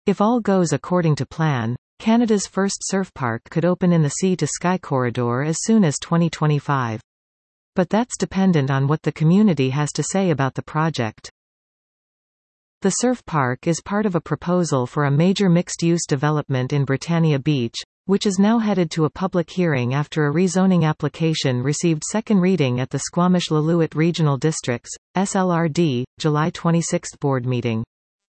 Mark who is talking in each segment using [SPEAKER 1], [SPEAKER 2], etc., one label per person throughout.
[SPEAKER 1] If all goes according to plan, Canada's first surf park could open in the sea-to-sky corridor as soon as 2025. But that's dependent on what the community has to say about the project. The surf park is part of a proposal for a major mixed-use development in Britannia Beach, which is now headed to a public hearing after a rezoning application received second reading at the Squamish-Lillooet Regional Districts, SLRD, July 26 board meeting.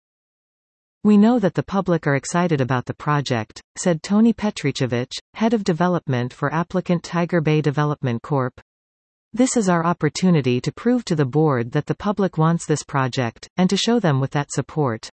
[SPEAKER 1] "We know that the public are excited about the project," said Tony Petrichevich, head of development for applicant Tiger Bay Development Corp. "This is our opportunity to prove to the board that the public wants this project, and to show them with that support."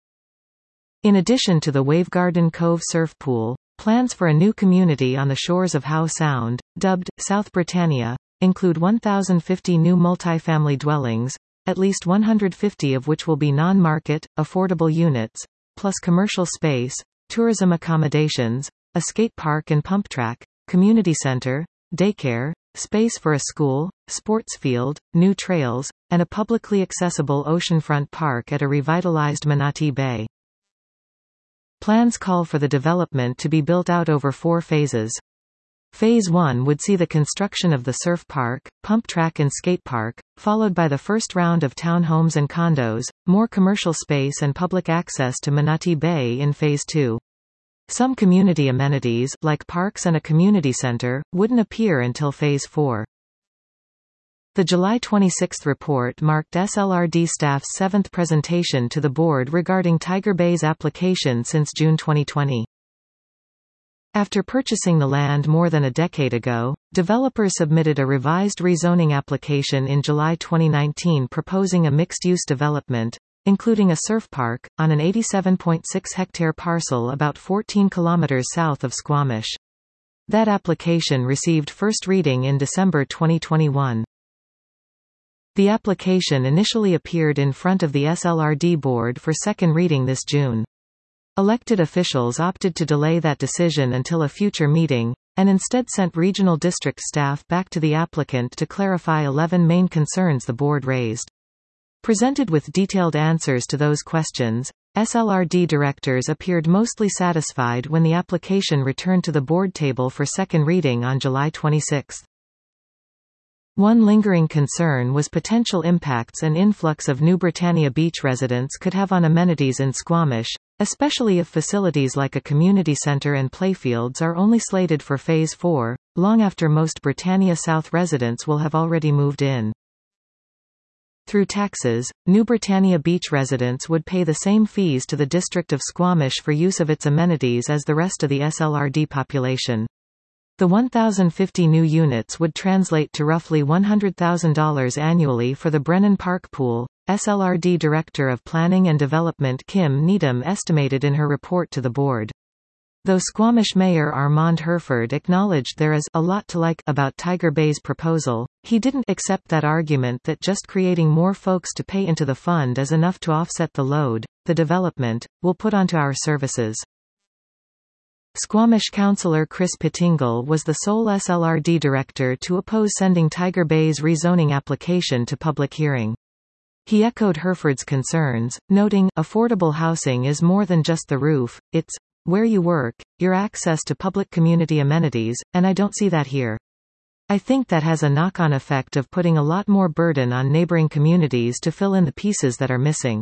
[SPEAKER 1] In addition to the Wavegarden Cove surf pool, plans for a new community on the shores of Howe Sound, dubbed South Britannia, include 1,050 new multifamily dwellings, at least 150 of which will be non-market, affordable units, plus commercial space, tourism accommodations, a skate park and pump track, community center, daycare, space for a school, sports field, new trails, and a publicly accessible oceanfront park at a revitalized Manatee Bay. Plans call for the development to be built out over 4 phases. Phase 1 would see the construction of the surf park, pump track and skate park, followed by the first round of townhomes and condos, more commercial space and public access to Manatee Bay in Phase 2. Some community amenities, like parks and a community center, wouldn't appear until Phase 4. The July 26 report marked SLRD staff's 7th presentation to the board regarding Tiger Bay's application since June 2020. After purchasing the land more than a decade ago, developers submitted a revised rezoning application in July 2019 proposing a mixed-use development, including a surf park, on an 87.6-hectare parcel about 14 kilometers south of Squamish. That application received first reading in December 2021. The application initially appeared in front of the SLRD board for second reading this June. Elected officials opted to delay that decision until a future meeting, and instead sent regional district staff back to the applicant to clarify 11 main concerns the board raised. Presented with detailed answers to those questions, SLRD directors appeared mostly satisfied when the application returned to the board table for second reading on July 26. One lingering concern was potential impacts an influx of New Britannia Beach residents could have on amenities in Squamish, especially if facilities like a community center and playfields are only slated for Phase 4, long after most Britannia South residents will have already moved in. Through taxes, New Britannia Beach residents would pay the same fees to the District of Squamish for use of its amenities as the rest of the SLRD population. The 1,050 new units would translate to roughly $100,000 annually for the Brennan Park Pool, SLRD Director of Planning and Development Kim Needham estimated in her report to the board. Though Squamish Mayor Armand Herford acknowledged there is a lot to like about Tiger Bay's proposal, he didn't accept that argument that just creating more folks to pay into the fund is enough to offset the load the development will put onto our services. Squamish councillor Chris Pettingill was the sole SLRD director to oppose sending Tiger Bay's rezoning application to public hearing. He echoed Herford's concerns, noting, affordable housing is more than just the roof, it's where you work, your access to public community amenities, and I don't see that here. I think that has a knock-on effect of putting a lot more burden on neighboring communities to fill in the pieces that are missing.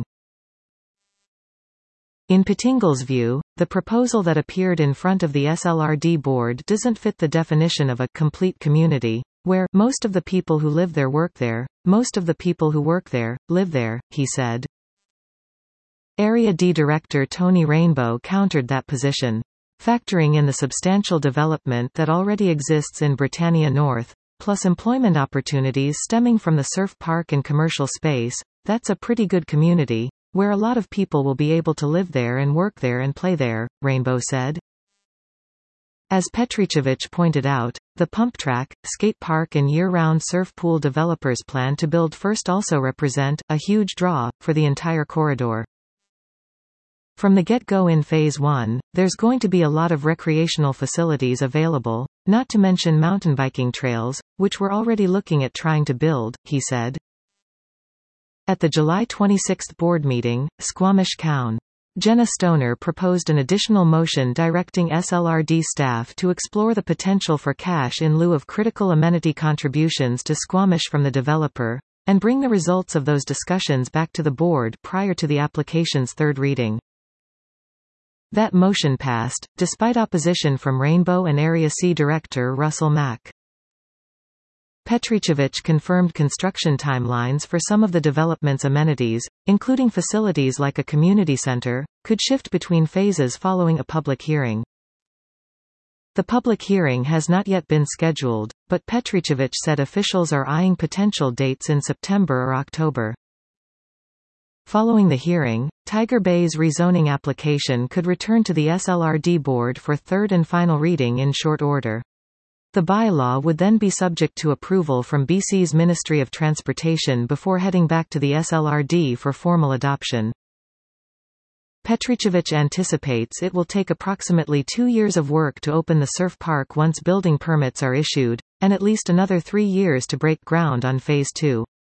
[SPEAKER 1] In Pettingill's view, the proposal that appeared in front of the SLRD board doesn't fit the definition of a complete community, where most of the people who live there work there, most of the people who work there, live there, he said. Area D Director Tony Rainbow countered that position. Factoring in the substantial development that already exists in Britannia North, plus employment opportunities stemming from the surf park and commercial space, that's a pretty good community, where a lot of people will be able to live there and work there and play there, Rainbow said. As Petrichevich pointed out, the pump track, skate park and year-round surf pool developers' plan to build first also represent a huge draw for the entire corridor. From the get-go in Phase 1, there's going to be a lot of recreational facilities available, not to mention mountain biking trails, which we're already looking at trying to build, he said. At the July 26 board meeting, Squamish Coun. Jenna Stoner proposed an additional motion directing SLRD staff to explore the potential for cash in lieu of critical amenity contributions to Squamish from the developer, and bring the results of those discussions back to the board prior to the application's third reading. That motion passed, despite opposition from Rainbow and Area C Director Russell Mack. Petricevic confirmed construction timelines for some of the development's amenities, including facilities like a community center, could shift between phases following a public hearing. The public hearing has not yet been scheduled, but Petricevic said officials are eyeing potential dates in September or October. Following the hearing, Tiger Bay's rezoning application could return to the SLRD board for third and final reading in short order. The bylaw would then be subject to approval from BC's Ministry of Transportation before heading back to the SLRD for formal adoption. Petricevic anticipates it will take approximately 2 years of work to open the surf park once building permits are issued, and at least another 3 years to break ground on Phase 2.